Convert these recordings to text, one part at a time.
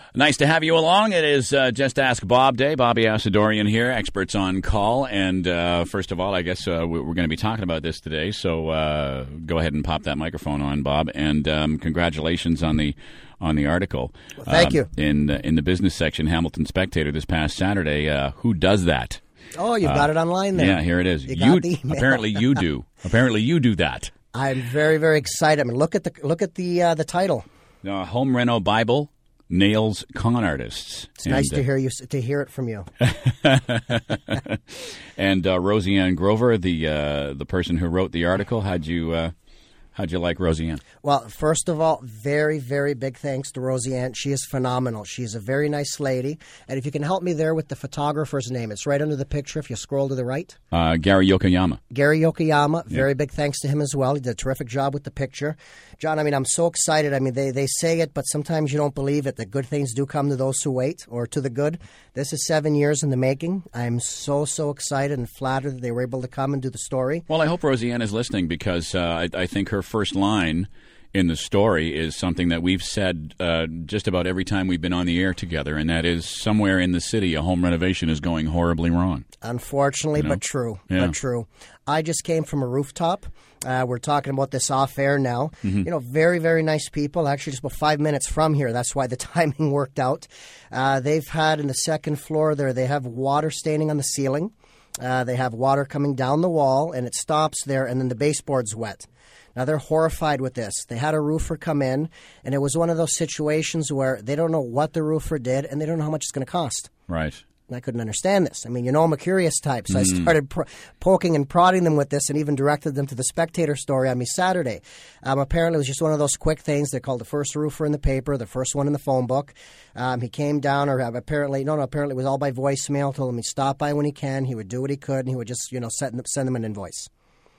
Nice to have you along. It is Just Ask Bob Day. Bobby Asadorian here, experts on call. And first of all, I guess we're going to be talking about this today. So go ahead and pop that microphone on, Bob. And congratulations on the article. Well, thank you. In the business section, Hamilton Spectator this past Saturday. Who does that? Oh, you've got it online there. Yeah, here it is. You got the email. Apparently you do. Apparently you do that. I'm very, very excited. I mean, look at the title. Home Reno Bible nails con artists. It's nice to hear it from you. And Roseanne Grover, the person who wrote the article, how'd you like Roseanne? Well, first of all, very, very big thanks to Roseanne. She is phenomenal. She's a very nice lady. And if you can help me there with the photographer's name, it's right under the picture if you scroll to the right. Gary Yokoyama. Gary Yokoyama, very big thanks to him as well. He did a terrific job with the picture. John, I mean, I'm so excited. I mean, they say it, but sometimes you don't believe it, that good things do come to those who wait, or to the good. This is 7 years in the making. I'm so excited and flattered that they were able to come and do the story. Well, I hope Roseanne is listening because I think her first line in the story is something that we've said just about every time we've been on the air together, and that is somewhere in the city a home renovation is going horribly wrong. Unfortunately, but true. Yeah. But true. I just came from a rooftop. We're talking about this off air now. Mm-hmm. You know, very, very nice people. Actually, just about 5 minutes from here. That's why the timing worked out. They've had in the second floor there, they have water staining on the ceiling. They have water coming down the wall, and it stops there, and then the baseboard's wet. Now, they're horrified with this. They had a roofer come in, and it was one of those situations where they don't know what the roofer did, and they don't know how much it's going to cost. Right. And I couldn't understand this. I mean, you know I'm a curious type, so I started poking and prodding them with this and even directed them to the Spectator story on me Saturday. Apparently, it was just one of those quick things. They called the first roofer in the paper, the first one in the phone book. He came down, or apparently it was all by voicemail. Told him he'd stop by when he can. He would do what he could, and he would just, send them an invoice.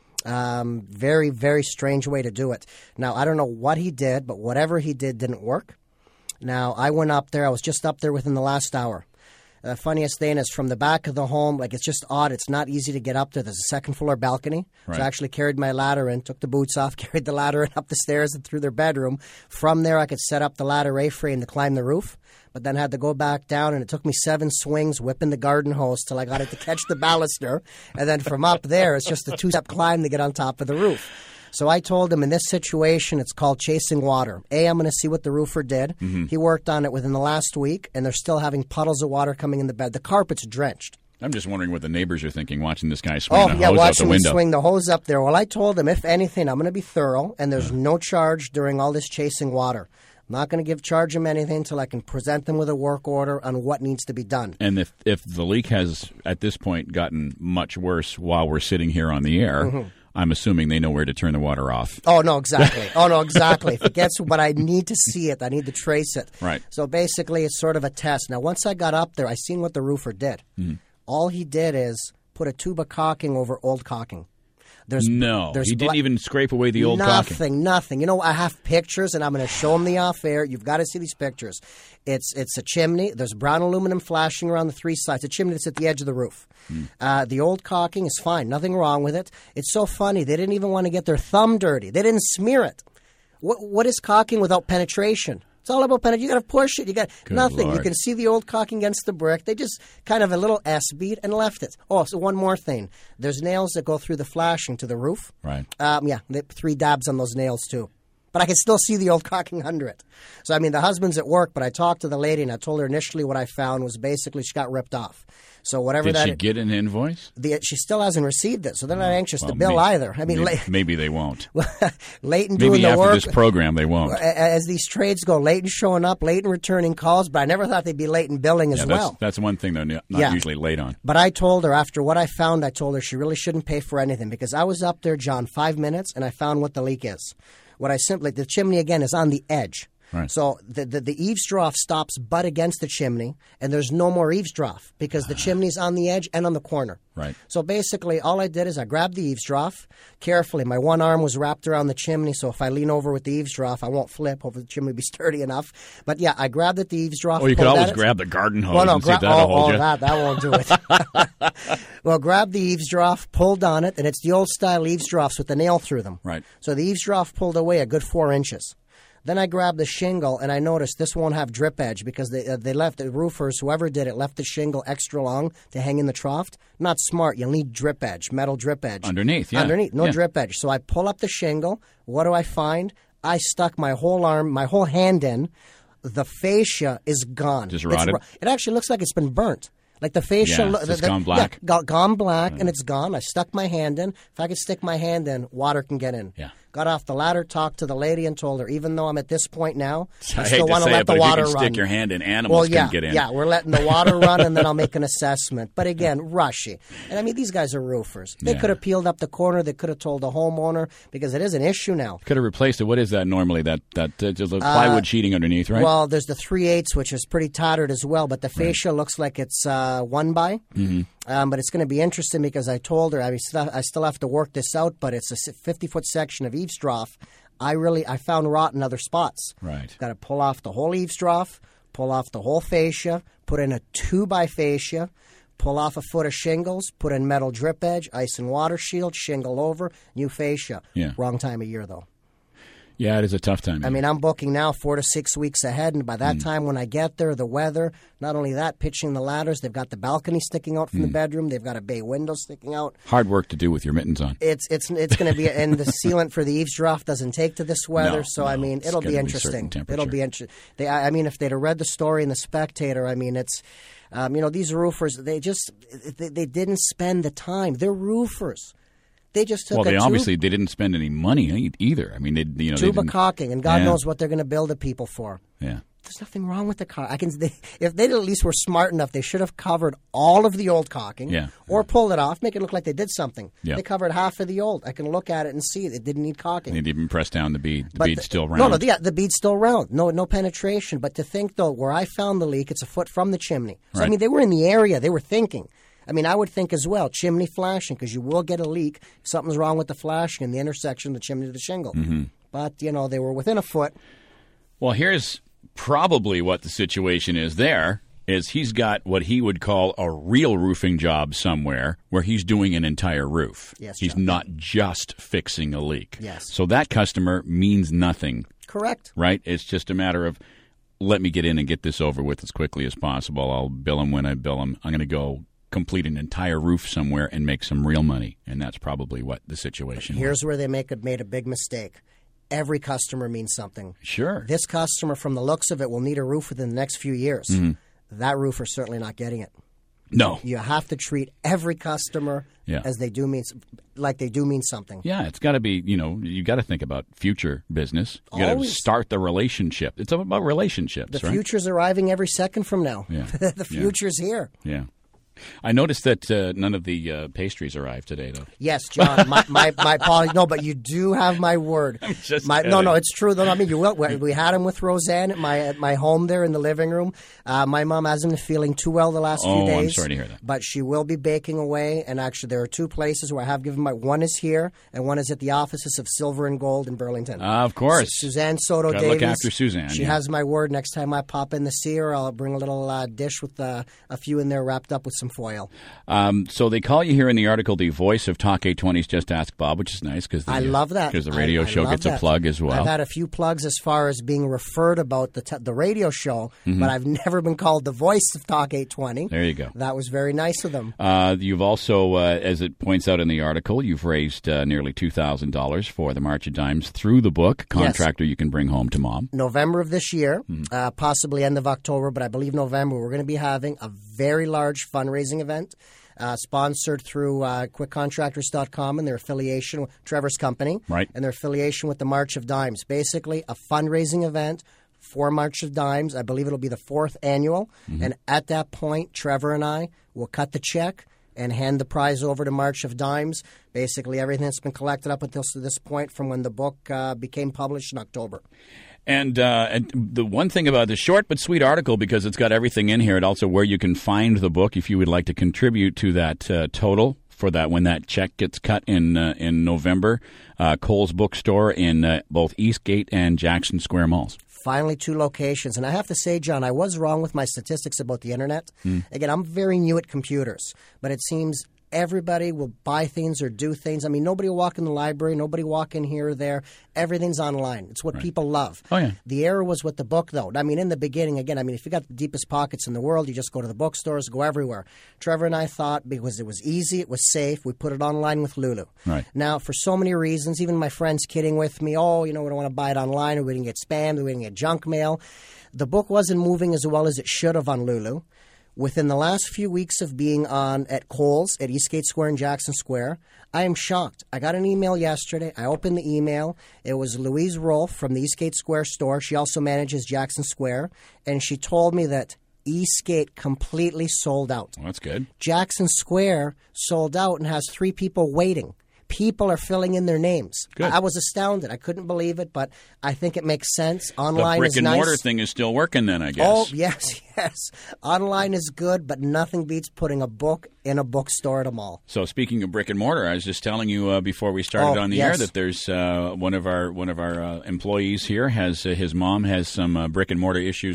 Very, very strange way to do it. Now, I don't know what he did, but whatever he did didn't work. Now, I went up there. I was just up there within the last hour. The funniest thing is from the back of the home, like it's just odd. It's not easy to get up there. There's a second floor balcony. Right. So I actually carried my ladder in, took the boots off, carried the ladder in up the stairs and through their bedroom. From there, I could set up the ladder A-frame to climb the roof, but then had to go back down, and it took me 7 swings whipping the garden hose till I got it to catch the baluster. And then from up there, it's just a 2-step climb to get on top of the roof. So I told him in this situation, it's called chasing water. I'm going to see what the roofer did. Mm-hmm. He worked on it within the last week, and they're still having puddles of water coming in the bed. The carpet's drenched. I'm just wondering what the neighbors are thinking watching this guy swing the hose out the window. Watching me swing the hose up there. Well, I told him, if anything, I'm going to be thorough, and there's no charge during all this chasing water. I'm not going to charge them anything until I can present them with a work order on what needs to be done. And if the leak has, at this point, gotten much worse while we're sitting here on the air, mm-hmm. I'm assuming they know where to turn the water off. Oh, no, exactly. If it gets what I need to see it, I need to trace it. Right. So basically, it's sort of a test. Now, once I got up there, I seen what the roofer did. Mm-hmm. All he did is put a tube of caulking over old caulking. He didn't even scrape away the old caulking. Nothing. You know, I have pictures, and I'm going to show them the off-air. You've got to see these pictures. It's a chimney. There's brown aluminum flashing around the 3 sides. A chimney that's at the edge of the roof. The old caulking is fine. Nothing wrong with it. It's so funny. They didn't even want to get their thumb dirty. They didn't smear it. What is caulking without penetration? It's all about penetration. You got to push it. You got nothing. Lord. You can see the old caulking against the brick. They just kind of a little S-beat and left it. Oh, so one more thing. There's nails that go through the flashing to the roof. Right. 3 dabs on those nails too. But I can still see the old caulking under it. So, I mean, the husband's at work, but I talked to the lady, and I told her initially what I found was basically she got ripped off. So whatever Did she get an invoice? She still hasn't received it, so they're not anxious to bill either. I mean, maybe they won't. Leighton doing the work. Maybe after this program they won't. As these trades go, Leighton showing up, Leighton returning calls, but I never thought they'd be Leighton billing as well. That's one thing they're not usually late on. But I told her, after what I found, I told her she really shouldn't pay for anything, because I was up there, John, 5 minutes, and I found what the leak is. The chimney, again, is on the edge. Right. So the eaves trough stops butt against the chimney, and there's no more eaves trough because the chimney's on the edge and on the corner. Right. So basically, all I did is I grabbed the eaves trough carefully. My one arm was wrapped around the chimney, so if I lean over with the eaves trough, I won't flip. Hopefully the chimney will be sturdy enough. But yeah, I grabbed the eaves trough. Oh, you could always grab the garden hose and see if that'll hold you. That won't do it. Well, grab the eaves trough, pulled on it, and it's the old style eaves troughs with the nail through them. Right. So the eaves trough pulled away a good 4 inches. Then I grabbed the shingle, and I noticed this won't have drip edge because they left, the roofers, whoever did it, left the shingle extra long to hang in the trough. Not smart. You'll need drip edge, metal drip edge. Underneath, yeah. Underneath, no drip edge. So I pull up the shingle. What do I find? I stuck my whole arm, my whole hand in. The fascia is gone. Just rotted? It actually looks like it's been burnt. Like the fascia, it's gone black. Yeah, gone black, and it's gone. I stuck my hand in. If I could stick my hand in, water can get in. Yeah. Got off the ladder, talked to the lady, and told her, even though I'm at this point now, I hate still to want to say let it, but the if you water can run. stick your hand in, animals can get in. Yeah, we're letting the water run, and then I'll make an assessment. But again, rushy. And I mean, these guys are roofers. They could have peeled up the corner. They could have told the homeowner, because it is an issue now. Could have replaced it. What is that normally? That just a plywood sheeting underneath, right? Well, there's the 3/8, which is pretty tattered as well, but the fascia looks like it's 1x. But it's going to be interesting because I told her I still have to work this out, but it's a 50-foot section of eaves trough. I found rot in other spots. Right. Got to pull off the whole eaves trough, pull off the whole fascia, put in a 2x fascia, pull off a foot of shingles, put in metal drip edge, ice and water shield, shingle over, new fascia. Yeah. Wrong time of year, though. Yeah, it is a tough time. I mean, I'm booking now 4 to 6 weeks ahead, and by that time when I get there, the weather, not only that, pitching the ladders, they've got the balcony sticking out from the bedroom, they've got a bay window sticking out. Hard work to do with your mittens on. It's going to be, and the sealant for the eaves trough doesn't take to this weather, I mean, it'll be interesting. It'll be interesting. I mean, if they'd have read the story in the Spectator, I mean, it's, these roofers, they didn't spend the time. They're roofers. They just took they didn't spend any money either. I mean, tube of caulking, and God knows what they're going to bill the people for. Yeah. There's nothing wrong with the caulking. If they at least were smart enough, they should have covered all of the old caulking, or pulled it off, make it look like they did something. Yeah. They covered half of the old. I can look at it and see it didn't need caulking. They didn't even press down the bead. The bead's still round. No, the bead's still round. No penetration. But to think though, where I found the leak, it's a foot from the chimney. So right. I mean, they were in the area. They were thinking. I mean, I would think as well, chimney flashing, because you will get a leak if something's wrong with the flashing in the intersection of the chimney to the shingle. Mm-hmm. But, they were within a foot. Well, here's probably what the situation is there, is he's got what he would call a real roofing job somewhere where he's doing an entire roof. Yes, he's John. not just fixing a leak. Yes. So that customer means nothing. Correct. Right? It's just a matter of, let me get in and get this over with as quickly as possible. I'll bill him when I bill him. I'm going to go complete an entire roof somewhere and make some real money, and that's probably what the situation was. Here's where they made a big mistake. Every customer means something. Sure. This customer, from the looks of it, will need a roof within the next few years. Mm-hmm. That roofer's certainly not getting it. No. You have to treat every customer as they do mean something. Yeah, it's got to be, you got to think about future business. You got to start the relationship. It's about relationships, The right? future's arriving every second from now. Yeah. The future's here. Yeah. I noticed that none of the pastries arrived today, though. Yes, John. My apologies. No, but you do have my word. I'm just no, it's true. Though. I mean, you will. We had him with Roseanne at my home there in the living room. My mom hasn't been feeling too well the last few days. I'm sorry to hear that. But she will be baking away. And actually, there are 2 places where I have given one is here, and one is at the offices of Silver and Gold in Burlington. Of course. Suzanne Soto Gotta Davies. look after Suzanne. She has my word. Next time I pop in to see her, I'll bring a little dish with a few in there wrapped up with some foil. So they call you here in the article the voice of Talk 820's Just Ask Bob, which is nice because I love that. Because the radio show gets a plug as well. I've had a few plugs as far as being referred about the radio show, but I've never been called the voice of Talk 820. There you go. That was very nice of them. You've also, as it points out in the article, you've raised nearly $2,000 for the March of Dimes through the book, Contractor You Can Bring Home to Mom. November of this year, possibly end of October, but I believe November, we're going to be having a very large fundraising event. Sponsored through QuickContractors.com and their affiliation with Trevor's company, right, and their affiliation with the March of Dimes. Basically, a fundraising event for March of Dimes. I believe it'll be the 4th annual, and at that point, Trevor and I will cut the check and hand the prize over to March of Dimes. Basically, everything that's been collected up until this point from when the book became published in October. And the one thing about the short but sweet article, because it's got everything in here, and also where you can find the book if you would like to contribute to that total for that when that check gets cut in November. Kohl's Bookstore in both Eastgate and Jackson Square malls. Finally, 2 locations. And I have to say, John, I was wrong with my statistics about the Internet. Again, I'm very new at computers, but it seems everybody will buy things or do things. I mean, nobody will walk in the library, nobody walk in here or there. Everything's online. It's what people love. Oh, yeah. The error was with the book, though. I mean, in the beginning, again, I mean, if you got the deepest pockets in the world, you just go to the bookstores, go everywhere. Trevor and I thought because it was easy, it was safe, we put it online with Lulu. Right. Now, for so many reasons, even my friends kidding with me, oh, we don't want to buy it online, or we didn't get spammed, or we didn't get junk mail. The book wasn't moving as well as it should have on Lulu. Within the last few weeks of being on at Kohl's at Eastgate Square and Jackson Square, I am shocked. I got an email yesterday. I opened the email. It was Louise Rolfe from the Eastgate Square store. She also manages Jackson Square. And she told me that Eastgate completely sold out. Well, that's good. Jackson Square sold out and has 3 people waiting. People are filling in their names. Good. I was astounded. I couldn't believe it, but I think it makes sense. Online the is brick and nice. mortar thing is still working then, I guess. Oh, yes. Online is good, but nothing beats putting a book in a bookstore at a mall. So speaking of brick and mortar, I was just telling you before we started on the air that there's one of our employees here has his mom has some brick and mortar issues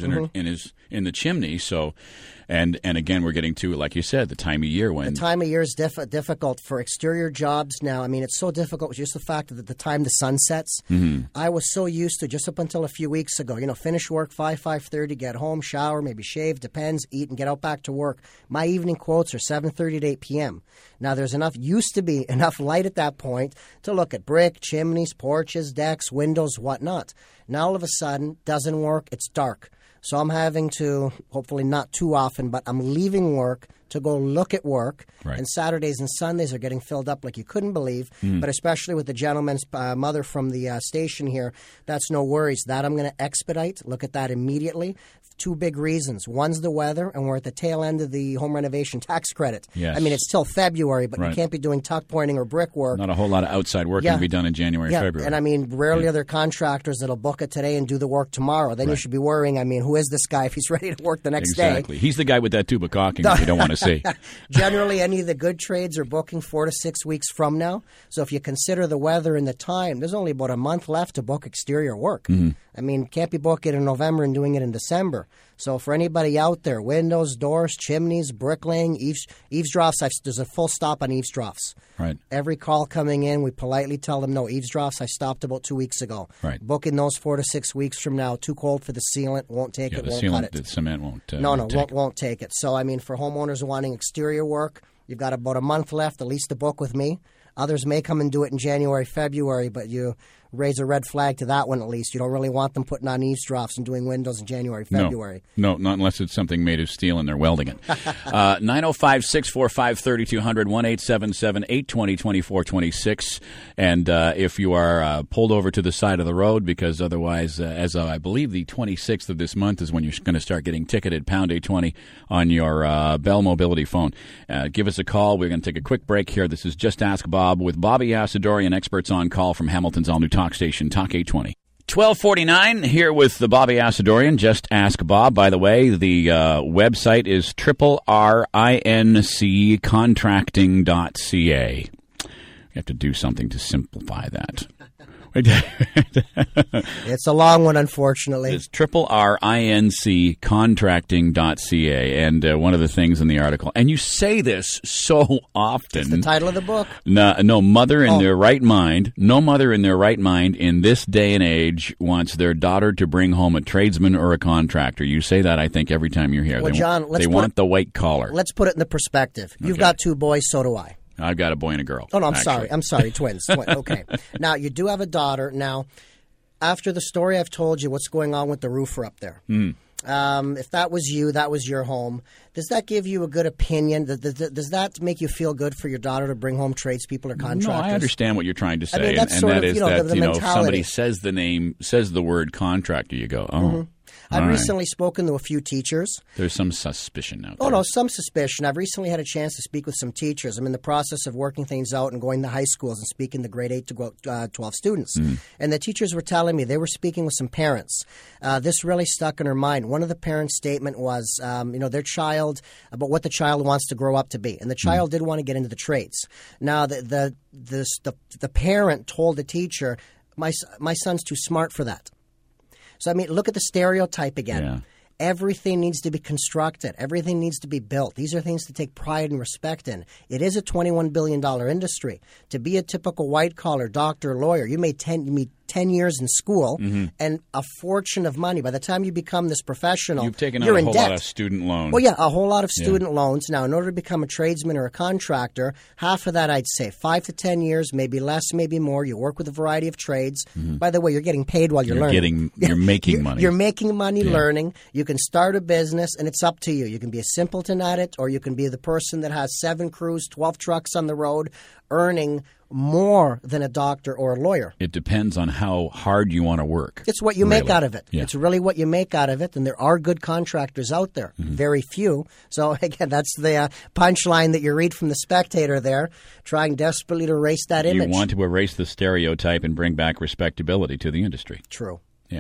in the chimney. So. And again, we're getting to, like you said, the time of year when... The time of year is difficult for exterior jobs now. I mean, it's so difficult just the fact that the time the sun sets. Mm-hmm. I was so used to, just up until a few weeks ago, finish work 5:30, get home, shower, maybe shave, depends, eat, and get out back to work. My evening quotes are 7:30 to 8 p.m. Now, used to be enough light at that point to look at brick, chimneys, porches, decks, windows, whatnot. Now, all of a sudden, doesn't work, it's dark. So I'm having to, hopefully not too often, but I'm leaving work to go look at work. Right. And Saturdays and Sundays are getting filled up like you couldn't believe. But especially with the gentleman's mother from the station here, that's no worries. That I'm going to expedite. Look at that immediately. 2 big reasons. One's the weather, and we're at the tail end of the home renovation tax credit. Yes. I mean, it's still February, but you can't be doing tuck pointing or brickwork. Not a whole lot of outside work can be done in January, February. And I mean, rarely are there contractors that'll book it today and do the work tomorrow. Then you should be worrying, I mean, who is this guy if he's ready to work the next day? Exactly. He's the guy with that tube of caulking that you don't want to see. Generally, any of the good trades are booking 4 to 6 weeks from now. So if you consider the weather and the time, there's only about a month left to book exterior work. Mm-hmm. I mean, can't be booking it in November and doing it in December. So for anybody out there, windows, doors, chimneys, bricklaying, eavesdrops, there's a full stop on eavesdrops. Right. Every call coming in, we politely tell them, no, eavesdrops, I stopped about 2 weeks ago. Right. Booking those 4 to 6 weeks from now, too cold for the sealant, won't take it, won't cut it. The cement won't won't take it. So, I mean, for homeowners wanting exterior work, you've got about a month left, at least to book with me. Others may come and do it in January, February, but you raise a red flag to that one at least. You don't really want them putting on eavesdrops and doing windows in January, February. No, not unless it's something made of steel and they're welding it. 905-645-3200, 1-877-820-2426. And if you are pulled over to the side of the road, because otherwise, as I believe the 26th of this month is when you're going to start getting ticketed, pound 820 on your Bell Mobility phone. Give us a call. We're going to take a quick break here. This is Just Ask Bob with Bobby Asadorian, experts on call from Hamilton's all-new talk station, Talk 820. 1249 here with the Bobby Asadorian, Just Ask Bob. By the way, the website is RRINCcontracting.ca. You have to do something to simplify that. It's a long one, unfortunately. It's RRINCcontracting.ca. And one of the things in the article, and you say this so often. It's the title of the book. No mother in their right mind, no mother in their right mind in this day and age wants their daughter to bring home a tradesman or a contractor. You say that, I think, every time you're here. Well, John, they want the white collar. Let's put it in the perspective. You've got 2 boys, so do I. I've got a boy and a girl. Oh, no, I'm sorry, twins. Okay. Now, you do have a daughter. Now, after the story I've told you, what's going on with the roofer up there? If that was you, that was your home, does that give you a good opinion? Does that make you feel good for your daughter to bring home tradespeople or contractors? No, I understand what you're trying to say. I mean, that's and that of, is that, if somebody mentality. says the word contractor, you go, oh. Mm-hmm. I've recently spoken to a few teachers. There's some suspicion out there. Oh, no, some suspicion. I've recently had a chance to speak with some teachers. I'm in the process of working things out and going to high schools and speaking to grade 8 to 12 students. And the teachers were telling me they were speaking with some parents. This really stuck in her mind. One of the parents' statement was, their child, about what the child wants to grow up to be. And the child did want to get into the trades. Now, the parent told the teacher, my son's too smart for that. So, I mean, look at the stereotype again. Yeah. Everything needs to be constructed. Everything needs to be built. These are things to take pride and respect in. It is a $21 billion industry. To be a typical white-collar doctor, lawyer, you made 10 years in school and a fortune of money. By the time you become this professional, you've taken out you're a in whole debt. lot of student loans. Well, yeah, a whole lot of student loans. Now, in order to become a tradesman or a contractor, half of that, I'd say 5 to 10 years, maybe less, maybe more. You work with a variety of trades. By the way, you're getting paid while you're learning. You're making money. You're making money learning. You can start a business, and it's up to you. You can be a simpleton at it, or you can be the person that has 7 crews, 12 trucks on the road, earning more than a doctor or a lawyer. It depends on how hard you want to work. It's what you make out of it. Yeah. It's really what you make out of it, and there are good contractors out there. Very few. So, again, that's the punchline that you read from the Spectator there, trying desperately to erase that image. You want to erase the stereotype and bring back respectability to the industry. True.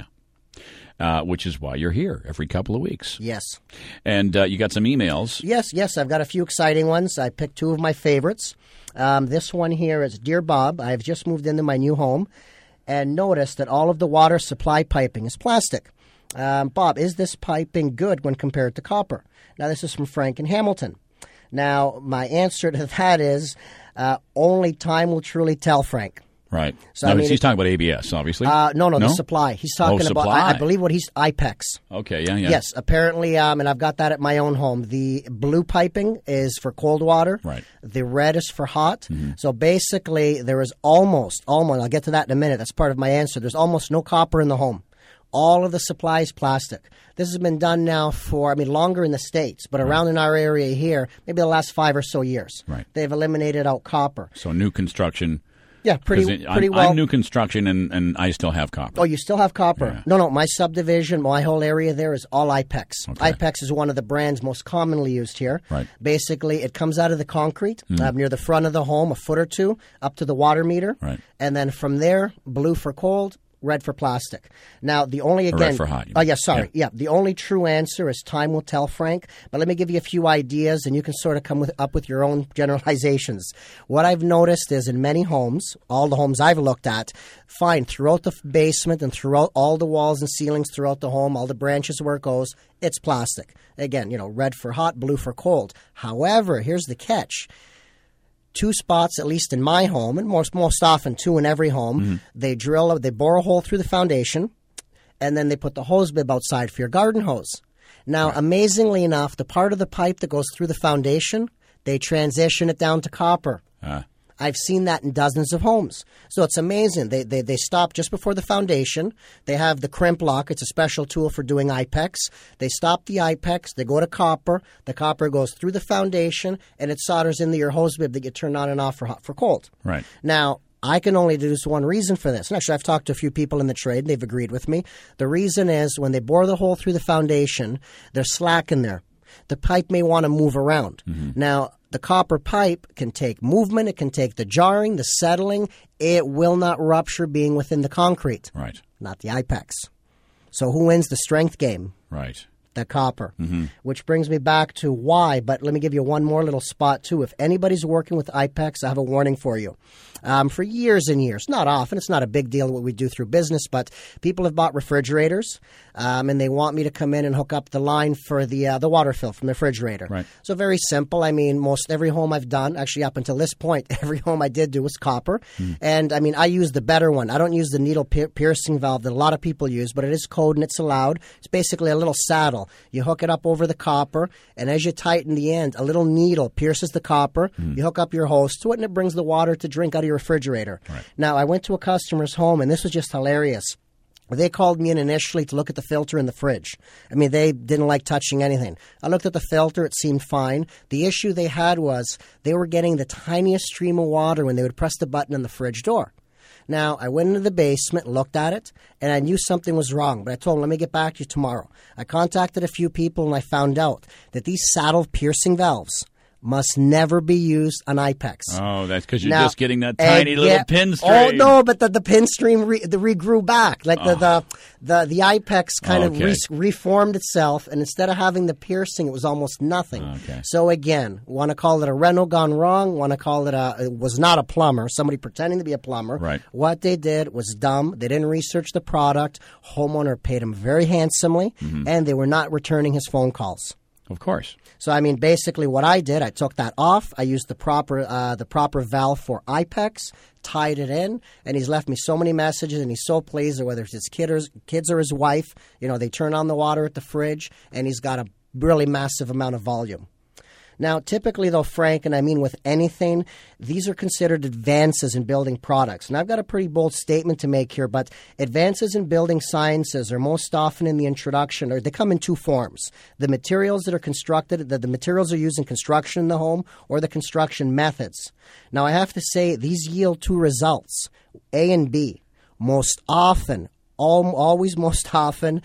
Yeah. Which is why you're here every couple of weeks. Yes. And you got some emails. Yes. I've got a few exciting ones. I picked 2 of my favorites. This one here is, Dear Bob, I have just moved into my new home and noticed that all of the water supply piping is plastic. Bob, is this piping good when compared to copper? Now, this is from Frank in Hamilton. Now, my answer to that is only time will truly tell, Frank. Right. So, now, he's talking about ABS, obviously. No, the supply. He's talking about, I believe, what he's IPEX. Okay, yeah. Yes, apparently, and I've got that at my own home. The blue piping is for cold water. Right. The red is for hot. So basically, there is almost, I'll get to that in a minute. That's part of my answer. There's almost no copper in the home. All of the supply is plastic. This has been done now for, longer in the States, but around in our area here, maybe the last 5 or so years. Right. They've eliminated out copper. So new construction. Yeah, pretty well. I'm new construction, and I still have copper. Oh, you still have copper? Yeah. No. My subdivision, my whole area there is all IPEX. Okay. IPEX is one of the brands most commonly used here. Right. Basically, it comes out of the concrete near the front of the home, a foot or two, up to the water meter. Right. And then from there, blue for cold, red for plastic. Now, the only, again... red for hot. Yeah. The only true answer is time will tell, Frank. But let me give you a few ideas, and you can sort of come up with your own generalizations. What I've noticed is in many homes, all the homes I've looked at, fine, throughout the basement and throughout all the walls and ceilings throughout the home, all the branches where it goes, it's plastic. Again, red for hot, blue for cold. However, here's the catch. 2 spots, at least in my home, and most often 2 in every home. They bore a hole through the foundation, and then they put the hose bib outside for your garden hose. Now, amazingly enough, the part of the pipe that goes through the foundation, they transition it down to copper. I've seen that in dozens of homes. So it's amazing. They stop just before the foundation. They have the crimp lock. It's a special tool for doing IPEX. They stop the IPEX. They go to copper. The copper goes through the foundation, and it solders into your hose bib that you turn on and off for hot, for cold. Right. Now, I can only deduce one reason for this. And actually, I've talked to a few people in the trade, and they've agreed with me. The reason is when they bore the hole through the foundation, there's slack in there. The pipe may want to move around. Now, the copper pipe can take movement. It can take the jarring, the settling. It will not rupture being within the concrete. Right. Not the IPEX. So who wins the strength game? Right. The copper. Which brings me back to why, but let me give you one more little spot, too. If anybody's working with IPEX, I have a warning for you. For years and years, not often, it's not a big deal what we do through business, but people have bought refrigerators, and they want me to come in and hook up the line for the water fill from the refrigerator. Right. So very simple. Most every home I've done, actually up until this point, every home I did do was copper. And, I use the better one. I don't use the needle piercing valve that a lot of people use, but it is code and it's allowed. It's basically a little saddle. You hook it up over the copper, and as you tighten the end, a little needle pierces the copper. You hook up your hose to it, and it brings the water to drink out of your refrigerator. Right. Now, I went to a customer's home, and this was just hilarious. They called me in initially to look at the filter in the fridge. They didn't like touching anything. I looked at the filter. It seemed fine. The issue they had was they were getting the tiniest stream of water when they would press the button on the fridge door. Now, I went into the basement, looked at it, and I knew something was wrong. But I told them, let me get back to you tomorrow. I contacted a few people, and I found out that these saddle piercing valves, must never be used on IPEX. Oh, that's because you're just getting that tiny little pin stream. Oh no, but the pin stream regrew back. Like the IPEX kind of reformed itself, and instead of having the piercing, it was almost nothing. Okay. So again, want to call it a reno gone wrong? Want to call it it was not a plumber? Somebody pretending to be a plumber. Right. What they did was dumb. They didn't research the product. Homeowner paid him very handsomely, and they were not returning his phone calls. Of course. So, I mean, basically what I did, I took that off. I used the proper valve for IPEX, tied it in, and he's left me so many messages, and he's so pleased, whether it's his kids or his wife. You know, they turn on the water at the fridge, and he's got a really massive amount of volume. Now, typically, though, Frank, and I mean with anything, these are considered advances in building products. And I've got a pretty bold statement to make here, but advances in building sciences are most often in the introduction, or they come in two forms. The materials that are constructed, the materials are used in construction in the home, or the construction methods. Now, I have to say, these yield two results, A and B. Most often, always most often,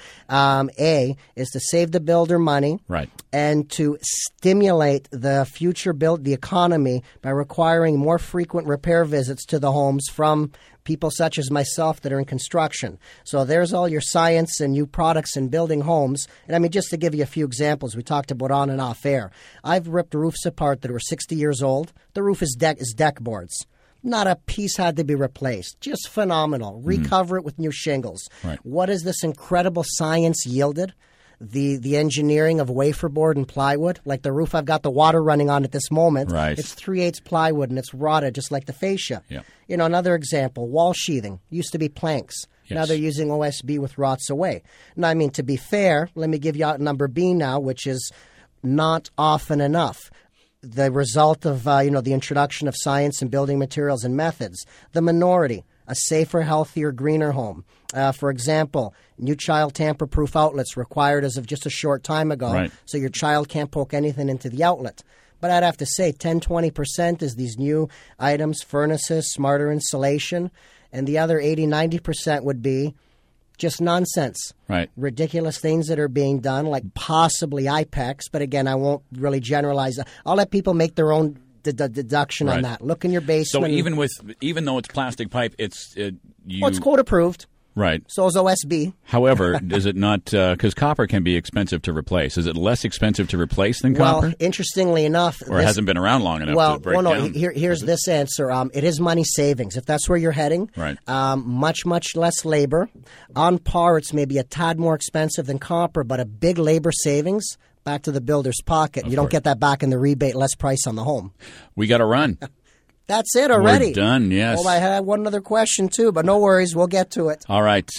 A is to save the builder money, right, and to stimulate the future the economy by requiring more frequent repair visits to the homes from people such as myself that are in construction. So there's all your science and new products in building homes. And I mean, just to give you a few examples, we talked about on and off air. I've ripped roofs apart that were 60 years old. The roof is deck boards. Not a piece had to be replaced. Just phenomenal. Recover it with new shingles. Right. What has this incredible science yielded? The engineering of wafer board and plywood. Like the roof I've got the water running on at this moment. Right. It's 3/8 plywood and it's rotted just like the fascia. Yeah. You know, another example, wall sheathing. Used to be planks. Yes. Now they're using OSB with rots away. Now, I mean, to be fair, let me give you out number B now, which is not often enough. The result of, the introduction of science and building materials and methods. The minority, a safer, healthier, greener home. For example, new child tamper-proof outlets required as of just a short time ago, right, so your child can't poke anything into the outlet. But I'd have to say 10-20% is these new items, furnaces, smarter insulation, and the other 80-90% would be just nonsense. Right. Ridiculous things that are being done, like possibly IPEX, but again, I won't really generalize. I'll let people make their own deduction on that. Look in your basement. So even though it's plastic pipe, it's code approved. Right. So is OSB. However, is it not, because copper can be expensive to replace. Is it less expensive to replace than copper? Well, interestingly enough. Or it hasn't been around long enough to break down? Here's this answer. It is money savings. If that's where you're heading, right. Much, much less labor. On par, it's maybe a tad more expensive than copper, but a big labor savings back to the builder's pocket. You don't get that back in the rebate, less price on the home. We got to run. That's it already. We're done, yes. Well, I had one other question, too, but no worries. We'll get to it. All right.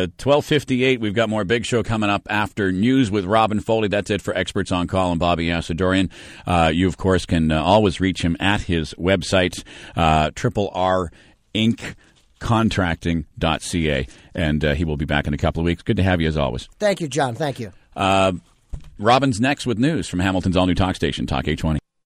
12:58. We've got more Big Show coming up after news with Robin Foley. That's it for Experts on Call and Bobby Asadorian. You, of course, can always reach him at his website, RRInccontracting.ca, and he will be back in a couple of weeks. Good to have you, as always. Thank you, John. Thank you. Robin's next with news from Hamilton's all-new talk station, Talk 820.